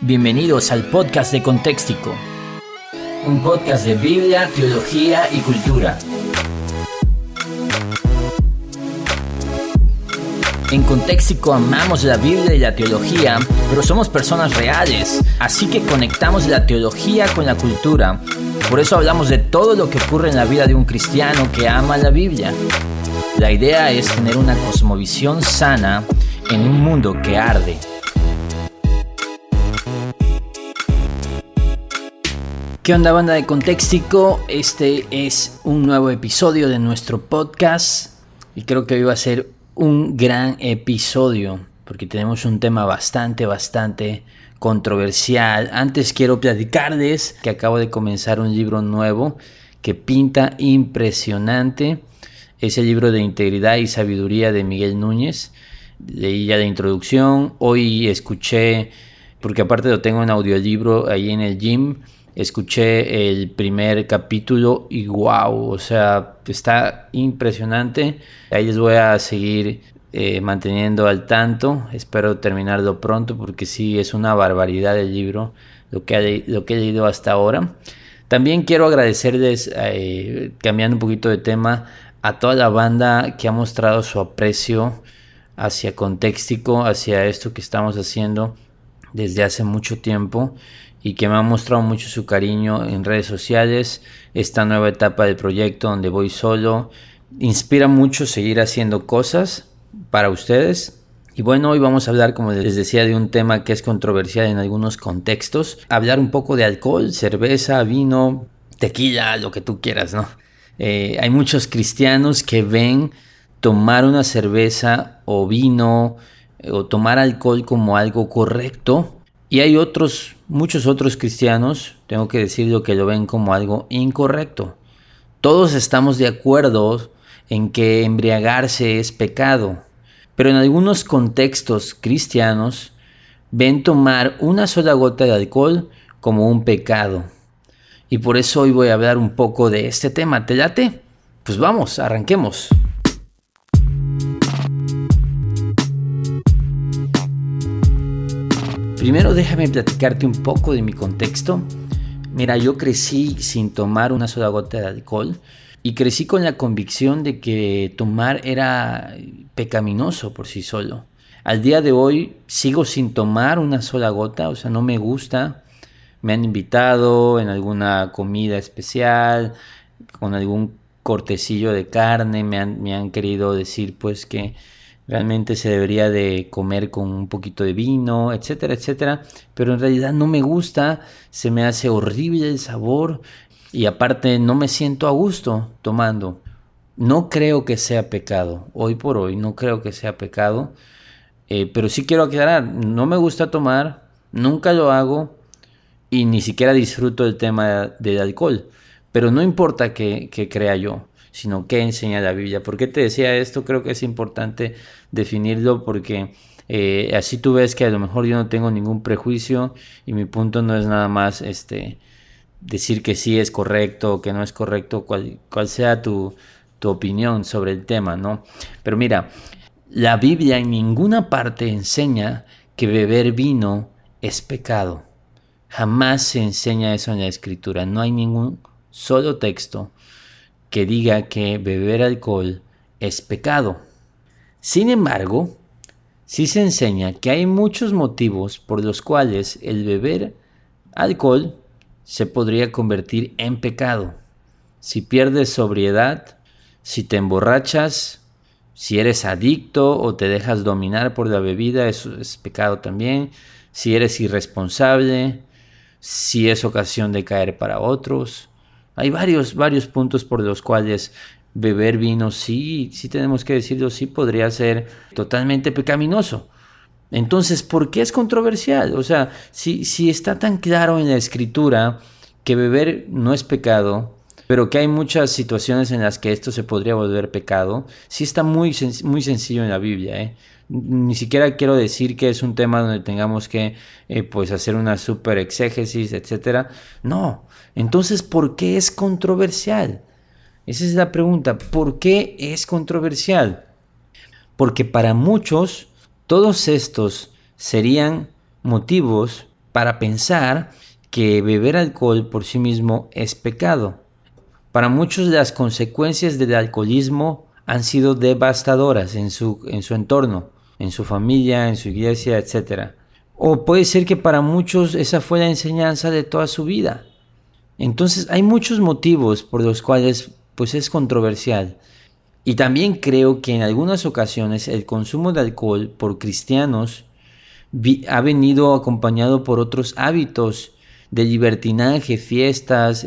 Bienvenidos al podcast de Contextico, un podcast de Biblia, teología y cultura. En Contextico amamos la Biblia y la teología, pero somos personas reales, así que conectamos la teología con la cultura. Por eso hablamos de todo lo que ocurre en la vida de un cristiano que ama la Biblia. La idea es tener una cosmovisión sana en un mundo que arde. ¿Qué onda, banda de Contextico? Este es un nuevo episodio de nuestro podcast y creo que hoy va a ser un gran episodio porque tenemos un tema bastante controversial. Antes quiero platicarles que acabo de comenzar un libro nuevo que pinta impresionante. Es el libro de Integridad y Sabiduría de Miguel Núñez. Leí ya la introducción, hoy escuché, porque aparte lo tengo en audiolibro ahí en el gym, escuché el primer capítulo y wow, o sea, está impresionante. Ahí les voy a seguir manteniendo al tanto. Espero terminarlo pronto porque sí, es una barbaridad el libro, lo que he leído hasta ahora. También quiero agradecerles, cambiando un poquito de tema, a toda la banda que ha mostrado su aprecio hacia Contextico, hacia esto que estamos haciendo desde hace mucho tiempo y que me ha mostrado mucho su cariño en redes sociales. Esta nueva etapa del proyecto donde voy solo inspira mucho seguir haciendo cosas para ustedes. Y bueno, hoy vamos a hablar, como les decía, de un tema que es controversial en algunos contextos. Hablar un poco de alcohol, cerveza, vino, tequila, lo que tú quieras, ¿no? Hay muchos cristianos que ven tomar una cerveza o vino o tomar alcohol como algo correcto. Y hay muchos otros cristianos, tengo que decirlo, que lo ven como algo incorrecto. Todos estamos de acuerdo en que embriagarse es pecado, pero en algunos contextos cristianos ven tomar una sola gota de alcohol como un pecado. Y por eso hoy voy a hablar un poco de este tema. ¿Te late? Pues vamos, arranquemos. Primero déjame platicarte un poco de mi contexto. Mira, yo crecí sin tomar una sola gota de alcohol y crecí con la convicción de que tomar era pecaminoso por sí solo. Al día de hoy sigo sin tomar una sola gota, o sea, no me gusta. Me han invitado en alguna comida especial, con algún cortecillo de carne, me han querido decir pues que realmente se debería de comer con un poquito de vino, etcétera, pero en realidad no me gusta, se me hace horrible el sabor y aparte no me siento a gusto tomando. No creo que sea pecado, hoy por hoy no creo que sea pecado, pero sí quiero aclarar, no me gusta tomar, nunca lo hago y ni siquiera disfruto el tema del alcohol, pero no importa que crea yo, sino qué enseña la Biblia. ¿Por qué te decía esto? Creo que es importante definirlo porque así tú ves que a lo mejor yo no tengo ningún prejuicio y mi punto no es nada más decir que sí es correcto o que no es correcto, cual sea tu opinión sobre el tema, ¿no? Pero mira, la Biblia en ninguna parte enseña que beber vino es pecado. Jamás se enseña eso en la Escritura. No hay ningún solo texto que diga que beber alcohol es pecado. Sin embargo, sí se enseña que hay muchos motivos por los cuales el beber alcohol se podría convertir en pecado. Si pierdes sobriedad, si te emborrachas, si eres adicto o te dejas dominar por la bebida, eso es pecado también. Si eres irresponsable, si es ocasión de caer para otros. Hay varios puntos por los cuales beber vino sí tenemos que decirlo, sí podría ser totalmente pecaminoso. Entonces, ¿por qué es controversial? O sea, si está tan claro en la Escritura que beber no es pecado, pero que hay muchas situaciones en las que esto se podría volver pecado, sí está muy sencillo en la Biblia, Ni siquiera quiero decir que es un tema donde tengamos que pues hacer una super exégesis, etcétera. No. Entonces, ¿por qué es controversial? Esa es la pregunta. ¿Por qué es controversial? Porque para muchos todos estos serían motivos para pensar que beber alcohol por sí mismo es pecado. Para muchos las consecuencias del alcoholismo han sido devastadoras en su entorno, en su familia, en su iglesia, etc. O puede ser que para muchos esa fue la enseñanza de toda su vida. Entonces hay muchos motivos por los cuales pues es controversial. Y también creo que en algunas ocasiones el consumo de alcohol por cristianos ha venido acompañado por otros hábitos de libertinaje, fiestas,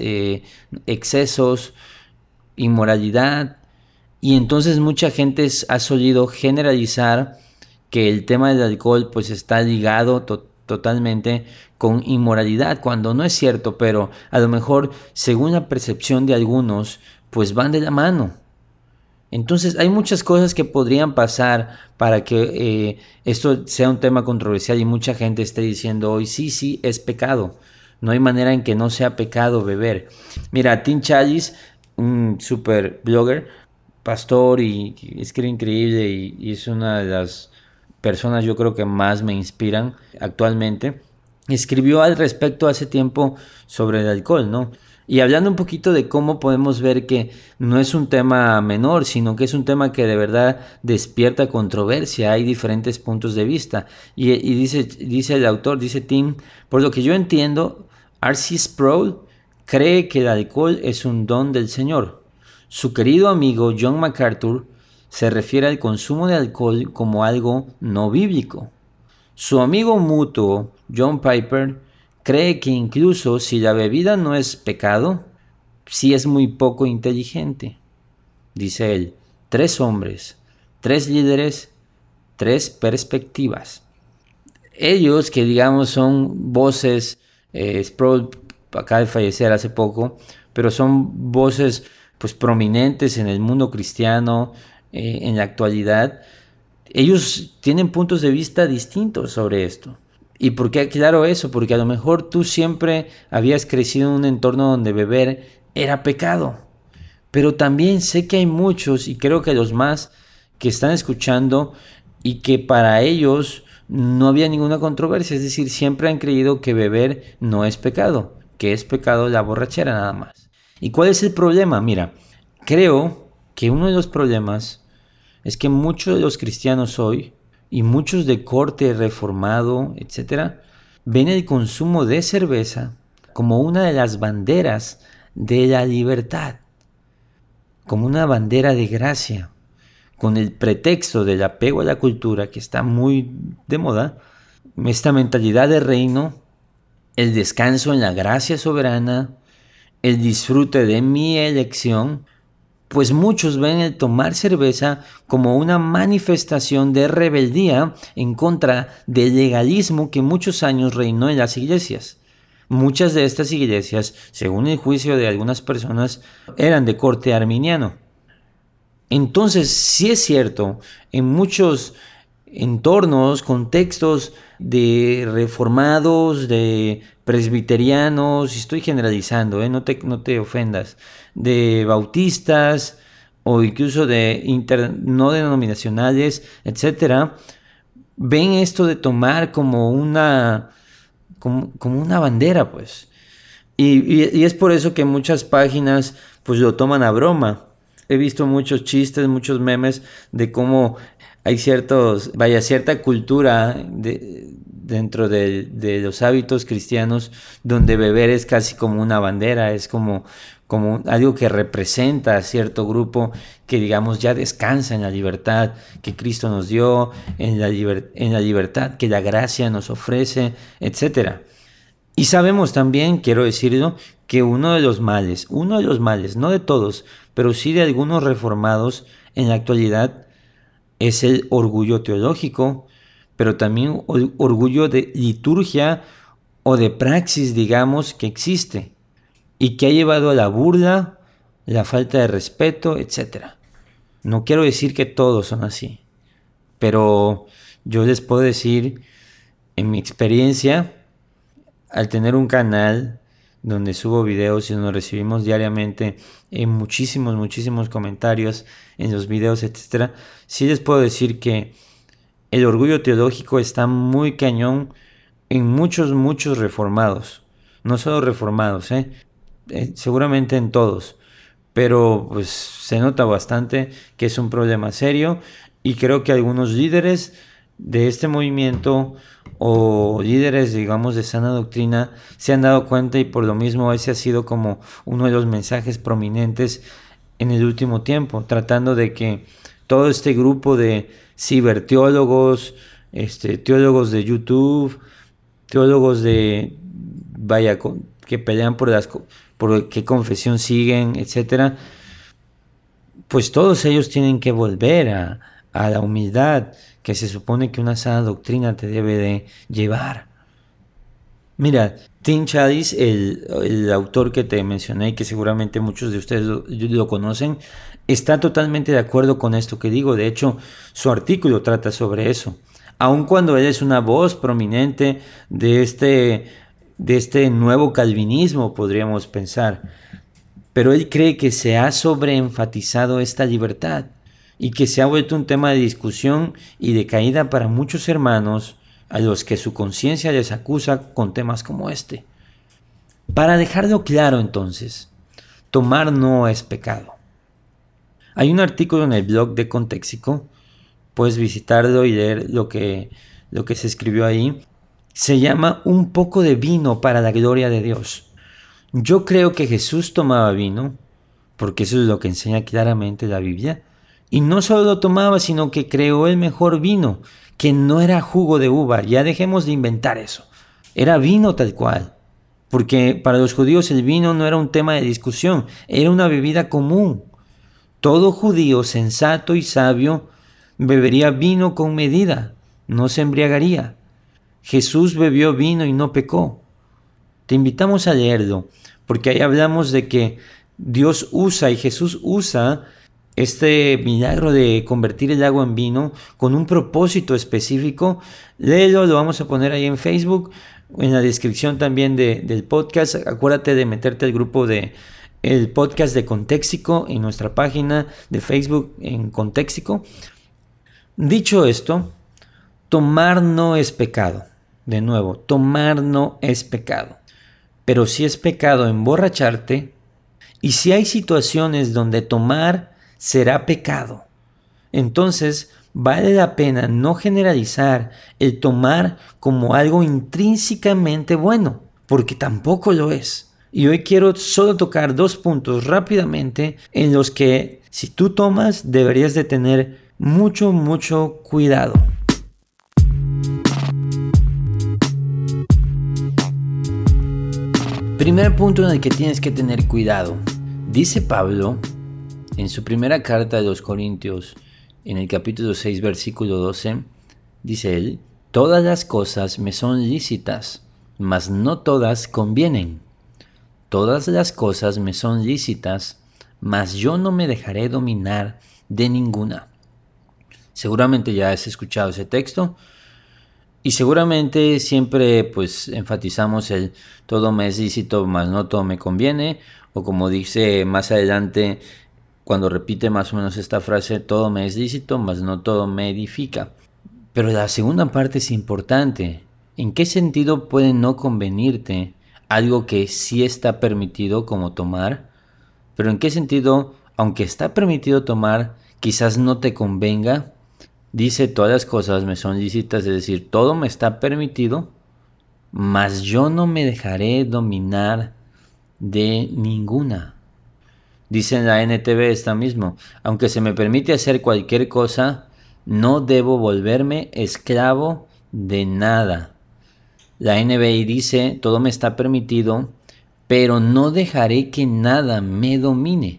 excesos, inmoralidad. Y entonces mucha gente ha solido generalizar que el tema del alcohol pues está ligado totalmente con inmoralidad, cuando no es cierto, pero a lo mejor según la percepción de algunos pues van de la mano. Entonces hay muchas cosas que podrían pasar para que esto sea un tema controversial y mucha gente esté diciendo hoy sí, es pecado. No hay manera en que no sea pecado beber. Mira, Tim Challies, un super blogger, pastor y escribe increíble y es una de las personas yo creo que más me inspiran actualmente, escribió al respecto hace tiempo sobre el alcohol, ¿no? Y hablando un poquito de cómo podemos ver que no es un tema menor, sino que es un tema que de verdad despierta controversia, hay diferentes puntos de vista. Y dice el autor, dice Tim, por lo que yo entiendo, R.C. Sproul cree que el alcohol es un don del Señor. Su querido amigo John MacArthur se refiere al consumo de alcohol como algo no bíblico. Su amigo mutuo John Piper cree que incluso si la bebida no es pecado, sí es muy poco inteligente. Dice él, 3 hombres, 3 líderes, 3 perspectivas. Ellos que digamos son voces, Sproul acaba de fallecer hace poco, pero son voces pues prominentes en el mundo cristiano en la actualidad. Ellos tienen puntos de vista distintos sobre esto. ¿Y por qué aclaro eso? Porque a lo mejor tú siempre habías crecido en un entorno donde beber era pecado. Pero también sé que hay muchos, y creo que los más, que están escuchando y que para ellos no había ninguna controversia. Es decir, siempre han creído que beber no es pecado, que es pecado la borrachera nada más. ¿Y cuál es el problema? Mira, creo que uno de los problemas es que muchos de los cristianos hoy, y muchos de corte reformado, etc., ven el consumo de cerveza como una de las banderas de la libertad, como una bandera de gracia, con el pretexto del apego a la cultura que está muy de moda, esta mentalidad de reino, el descanso en la gracia soberana, el disfrute de mi elección. Pues muchos ven el tomar cerveza como una manifestación de rebeldía en contra del legalismo que muchos años reinó en las iglesias. Muchas de estas iglesias, según el juicio de algunas personas, eran de corte arminiano. Entonces, sí es cierto, en muchos entornos, contextos de reformados, de presbiterianos, y estoy generalizando, no te ofendas, de bautistas o incluso de no denominacionales, etcétera, ven esto de tomar como una bandera, pues. Y es por eso que muchas páginas pues lo toman a broma. He visto muchos chistes, muchos memes de cómo hay cierta cultura dentro de los hábitos cristianos donde beber es casi como una bandera, es como algo que representa a cierto grupo que digamos ya descansa en la libertad que Cristo nos dio, en la libertad que la gracia nos ofrece, etc. Y sabemos también, quiero decirlo, que uno de los males, no de todos, pero sí de algunos reformados en la actualidad, es el orgullo teológico, pero también orgullo de liturgia o de praxis, digamos, que existe y que ha llevado a la burla, la falta de respeto, etc. No quiero decir que todos son así, pero yo les puedo decir, en mi experiencia, al tener un canal donde subo videos y donde recibimos diariamente muchísimos comentarios en los videos, etc., sí les puedo decir que el orgullo teológico está muy cañón en muchos reformados. No solo reformados, seguramente en todos. Pero pues se nota bastante que es un problema serio y creo que algunos líderes de este movimiento o líderes, digamos, de sana doctrina se han dado cuenta, y por lo mismo ese ha sido como uno de los mensajes prominentes en el último tiempo, tratando de que todo este grupo de ciberteólogos, teólogos de YouTube, teólogos de, vaya, que pelean por qué confesión siguen, etcétera, pues todos ellos tienen que volver a la humildad que se supone que una sana doctrina te debe de llevar. Mira, Tim Challies, el autor que te mencioné y que seguramente muchos de ustedes lo conocen, está totalmente de acuerdo con esto que digo. De hecho, su artículo trata sobre eso. Aun cuando él es una voz prominente de este nuevo calvinismo, podríamos pensar. Pero él cree que se ha sobreenfatizado esta libertad y que se ha vuelto un tema de discusión y de caída para muchos hermanos a los que su conciencia les acusa con temas como este. Para dejarlo claro entonces, tomar no es pecado. Hay un artículo en el blog de Contéxico, puedes visitarlo y leer lo que se escribió ahí. Se llama Un poco de vino para la gloria de Dios. Yo creo que Jesús tomaba vino, porque eso es lo que enseña claramente la Biblia, y no solo lo tomaba, sino que creó el mejor vino, que no era jugo de uva. Ya dejemos de inventar eso. Era vino tal cual. Porque para los judíos el vino no era un tema de discusión, era una bebida común. Todo judío sensato y sabio bebería vino con medida, no se embriagaría. Jesús bebió vino y no pecó. Te invitamos a leerlo, porque ahí hablamos de que Dios usa y Jesús usa este milagro de convertir el agua en vino con un propósito específico. Léelo, lo vamos a poner ahí en Facebook, en la descripción también del podcast. Acuérdate de meterte al grupo de el podcast de Contéxico en nuestra página de Facebook en Contéxico. Dicho esto, tomar no es pecado. De nuevo, tomar no es pecado. Pero sí es pecado emborracharte, y si hay situaciones donde tomar será pecado, entonces vale la pena no generalizar el tomar como algo intrínsecamente bueno, porque tampoco lo es. Y hoy quiero solo tocar 2 puntos rápidamente en los que si tú tomas deberías de tener mucho cuidado. Primer punto en el que tienes que tener cuidado. Dice Pablo en su primera carta de los Corintios, en el capítulo 6, versículo 12, dice él: todas las cosas me son lícitas, mas no todas convienen. Todas las cosas me son lícitas, mas yo no me dejaré dominar de ninguna. Seguramente ya has escuchado ese texto y seguramente siempre pues enfatizamos el todo me es lícito, mas no todo me conviene, o como dice más adelante cuando repite más o menos esta frase, todo me es lícito, mas no todo me edifica. Pero la segunda parte es importante. ¿En qué sentido puede no convenirte algo que sí está permitido como tomar? Pero ¿en qué sentido, aunque está permitido tomar, quizás no te convenga? Dice, todas las cosas me son lícitas, es decir, todo me está permitido, mas yo no me dejaré dominar de ninguna. Dice en la NTV esta mismo, aunque se me permite hacer cualquier cosa, no debo volverme esclavo de nada. La NBI dice, todo me está permitido, pero no dejaré que nada me domine.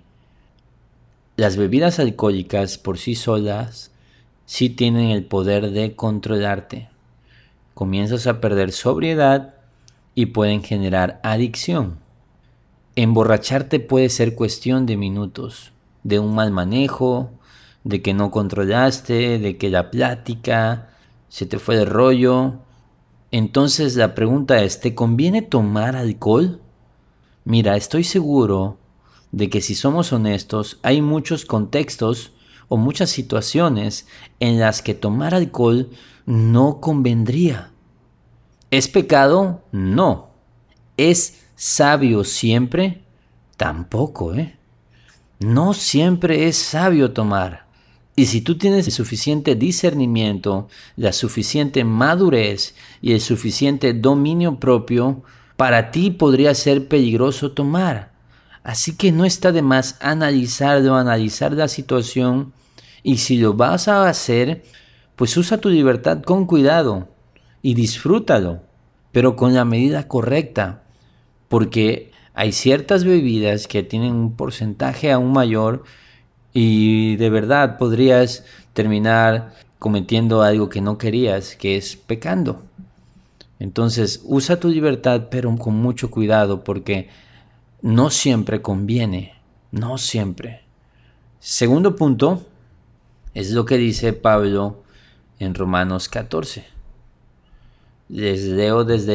Las bebidas alcohólicas por sí solas sí tienen el poder de controlarte. Comienzas a perder sobriedad y pueden generar adicción. Emborracharte puede ser cuestión de minutos, de un mal manejo, de que no controlaste, de que la plática se te fue de rollo. Entonces la pregunta es, ¿te conviene tomar alcohol? Mira, estoy seguro de que si somos honestos, hay muchos contextos o muchas situaciones en las que tomar alcohol no convendría. ¿Es pecado? No. ¿Es sabio siempre? Tampoco, ¿eh? No siempre es sabio tomar. Y si tú tienes el suficiente discernimiento, la suficiente madurez y el suficiente dominio propio, para ti podría ser peligroso tomar. Así que no está de más analizar la situación, y si lo vas a hacer, pues usa tu libertad con cuidado y disfrútalo, pero con la medida correcta, porque hay ciertas bebidas que tienen un porcentaje aún mayor y de verdad podrías terminar cometiendo algo que no querías, que es pecando. Entonces usa tu libertad, pero con mucho cuidado, porque no siempre conviene, no siempre. Segundo punto es lo que dice Pablo en Romanos 14. Les leo desde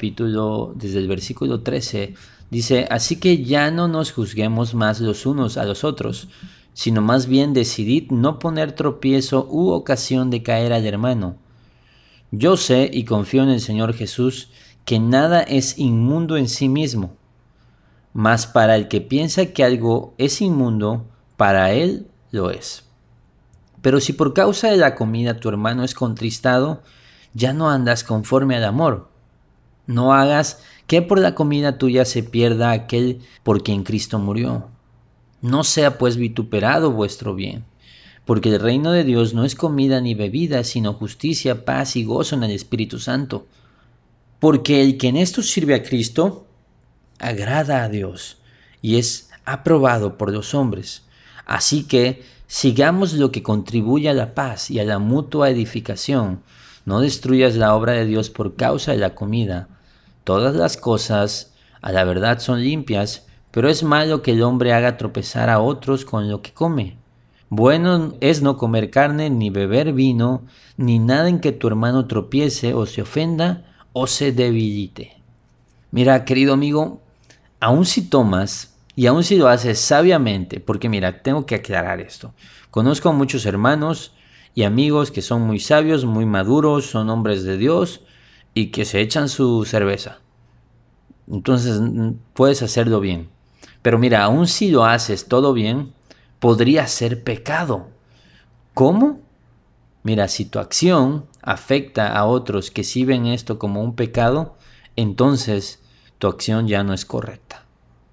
el versículo 13. Dice: así que ya no nos juzguemos más los unos a los otros, sino más bien decidid no poner tropiezo u ocasión de caer al hermano. Yo sé y confío en el Señor Jesús que nada es inmundo en sí mismo, mas para el que piensa que algo es inmundo, para él lo es. Pero si por causa de la comida tu hermano es contristado, ya no andas conforme al amor. No hagas que por la comida tuya se pierda aquel por quien Cristo murió. No sea pues vituperado vuestro bien, porque el reino de Dios no es comida ni bebida, sino justicia, paz y gozo en el Espíritu Santo. Porque el que en esto sirve a Cristo, agrada a Dios y es aprobado por los hombres. Así que sigamos lo que contribuye a la paz y a la mutua edificación. No destruyas la obra de Dios por causa de la comida. Todas las cosas a la verdad son limpias, pero es malo que el hombre haga tropezar a otros con lo que come. Bueno es no comer carne, ni beber vino, ni nada en que tu hermano tropiece o se ofenda o se debilite. Mira, querido amigo, aun si tomas y aun si lo haces sabiamente, porque mira, tengo que aclarar esto. Conozco a muchos hermanos y amigos que son muy sabios, muy maduros, son hombres de Dios y que se echan su cerveza. Entonces puedes hacerlo bien. Pero mira, aun si lo haces todo bien, podría ser pecado. ¿Cómo? Mira, si tu acción afecta a otros que sí ven esto como un pecado, entonces tu acción ya no es correcta.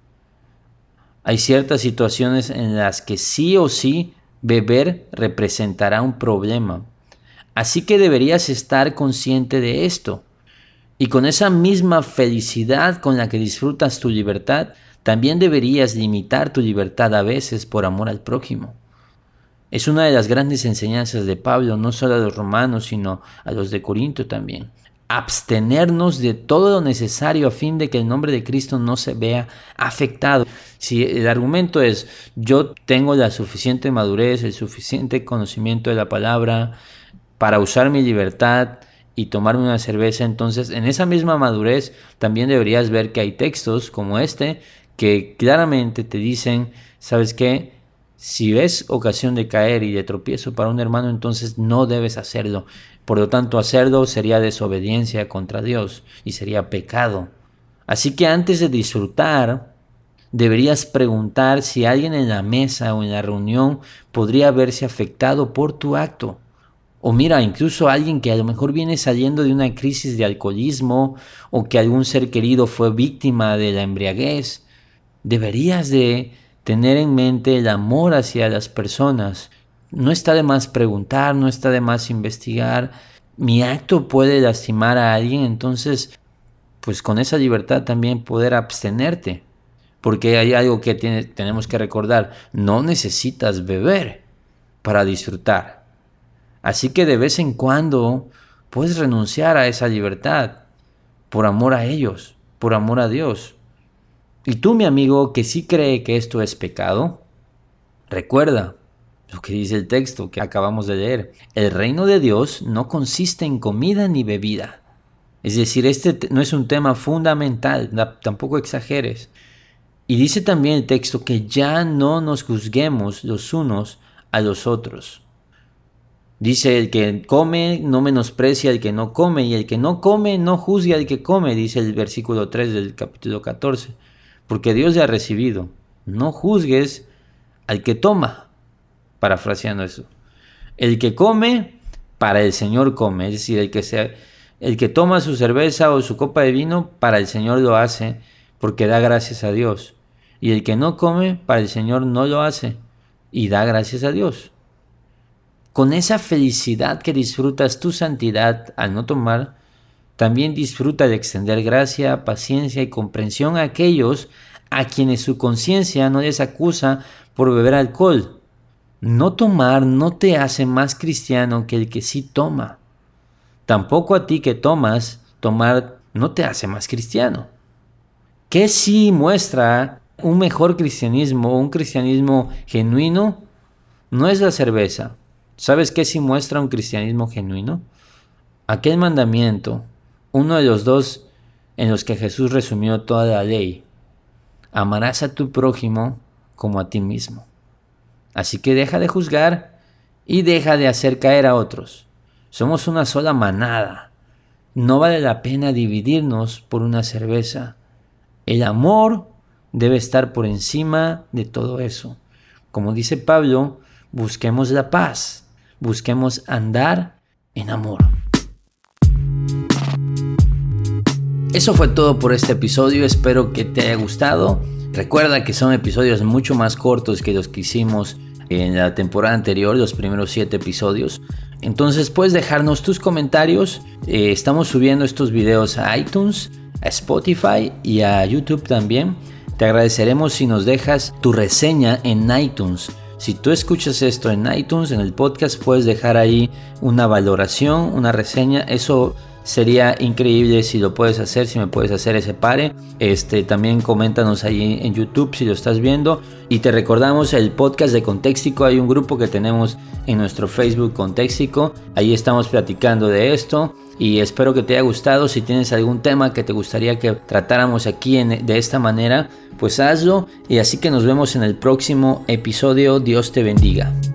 Hay ciertas situaciones en las que sí o sí beber representará un problema. Así que deberías estar consciente de esto. Y con esa misma felicidad con la que disfrutas tu libertad, también deberías limitar tu libertad a veces por amor al prójimo. Es una de las grandes enseñanzas de Pablo, no solo a los romanos, sino a los de Corinto también. Abstenernos de todo lo necesario a fin de que el nombre de Cristo no se vea afectado. Si el argumento es: yo tengo la suficiente madurez, el suficiente conocimiento de la palabra para usar mi libertad y tomarme una cerveza, entonces en esa misma madurez también deberías ver que hay textos como este que claramente te dicen: ¿sabes qué? Si ves ocasión de caer y de tropiezo para un hermano, entonces no debes hacerlo. Por lo tanto, hacerlo sería desobediencia contra Dios y sería pecado. Así que antes de disfrutar, deberías preguntar si alguien en la mesa o en la reunión podría verse afectado por tu acto. O mira, incluso alguien que a lo mejor viene saliendo de una crisis de alcoholismo o que algún ser querido fue víctima de la embriaguez. Deberías de tener en mente el amor hacia las personas. No está de más preguntar, no está de más investigar. Mi acto puede lastimar a alguien, entonces pues con esa libertad también poder abstenerte. Porque hay algo que tenemos que recordar: no necesitas beber para disfrutar. Así que de vez en cuando puedes renunciar a esa libertad por amor a ellos, por amor a Dios. Y tú, mi amigo, que sí cree que esto es pecado, recuerda lo que dice el texto que acabamos de leer. El reino de Dios no consiste en comida ni bebida. Es decir, este no es un tema fundamental, tampoco exageres. Y dice también el texto que ya no nos juzguemos los unos a los otros. Dice, el que come no menosprecia al que no come, y el que no come no juzgue al que come, dice el versículo 3 del capítulo 14. Porque Dios ya ha recibido. No juzgues al que toma, parafraseando eso. El que come, para el Señor come. Es decir, el que toma su cerveza o su copa de vino, para el Señor lo hace, porque da gracias a Dios. Y el que no come, para el Señor no lo hace, y da gracias a Dios. Con esa felicidad que disfrutas tu santidad al no tomar, también disfruta de extender gracia, paciencia y comprensión a aquellos a quienes su conciencia no les acusa por beber alcohol. No tomar no te hace más cristiano que el que sí toma. Tampoco a ti que tomas, tomar no te hace más cristiano. ¿Qué sí muestra un mejor cristianismo, un cristianismo genuino? No es la cerveza. ¿Sabes qué sí muestra un cristianismo genuino? Aquel mandamiento, uno de los dos en los que Jesús resumió toda la ley. Amarás a tu prójimo como a ti mismo. Así que deja de juzgar y deja de hacer caer a otros. Somos una sola manada. No vale la pena dividirnos por una cerveza. El amor debe estar por encima de todo eso. Como dice Pablo, busquemos la paz. Busquemos andar en amor. Eso fue todo por este episodio. Espero que te haya gustado. Recuerda que son episodios mucho más cortos que los que hicimos en la temporada anterior, los primeros 7 episodios. Entonces puedes dejarnos tus comentarios. Estamos subiendo estos videos a iTunes, a Spotify y a YouTube también. Te agradeceremos si nos dejas tu reseña en iTunes. Si tú escuchas esto en iTunes, en el podcast, puedes dejar ahí una valoración, una reseña. Eso sería increíble si lo puedes hacer, si me puedes hacer ese pare. También coméntanos ahí en YouTube si lo estás viendo. Y te recordamos el podcast de Contextico. Hay un grupo que tenemos en nuestro Facebook Contextico. Ahí estamos platicando de esto. Y espero que te haya gustado. Si tienes algún tema que te gustaría que tratáramos aquí de esta manera, pues hazlo. Y así que nos vemos en el próximo episodio. Dios te bendiga.